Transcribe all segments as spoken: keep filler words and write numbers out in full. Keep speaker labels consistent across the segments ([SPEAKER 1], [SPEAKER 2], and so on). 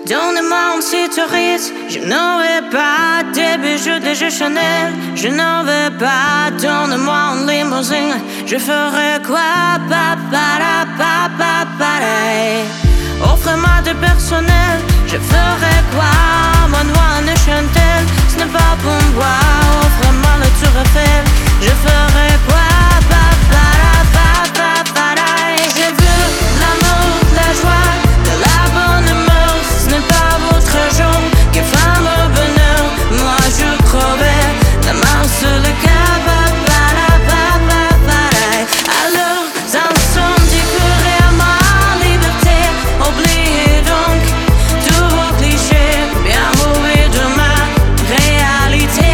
[SPEAKER 1] Donnez-moi un petit touriste. Je n'en veux pas des bijoux, des jeux Chanel. Je n'en veux pas. Donne-moi une limousine. Je ferai quoi? Papara, papara. Offrez-moi du personnel. Je ferai quoi? Moi, ne Chantel. Ce n'est pas pour moi. Offrez-moi le Tour Eiffel. Je ferai quoi? Papara, papara. Je veux l'amour, la joie, de la bonne humeur. Ce n'est pas votre genre qui fait le bonheur. Moi je crevais la main sur le cœur. Papara, papara. Alors incendies courir à ma liberté. Oubliez donc tous vos clichés. Bien mauvais de ma réalité.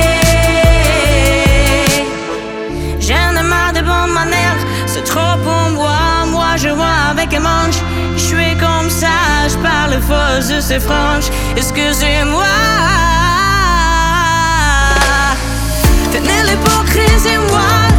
[SPEAKER 1] J'en ai marre des bonnes manières. C'est trop pour moi. Moi je vois avec un manche. Je suis comme ça. Je parle faux, je suis franche. Excusez-moi. Tenez l'hypocrisie, moi.